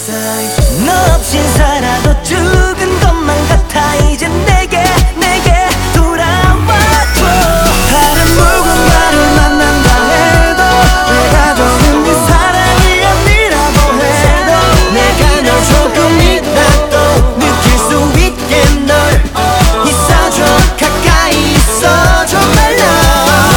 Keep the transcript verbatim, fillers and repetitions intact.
너 없인 살아도 죽은 것만 같아 이젠 내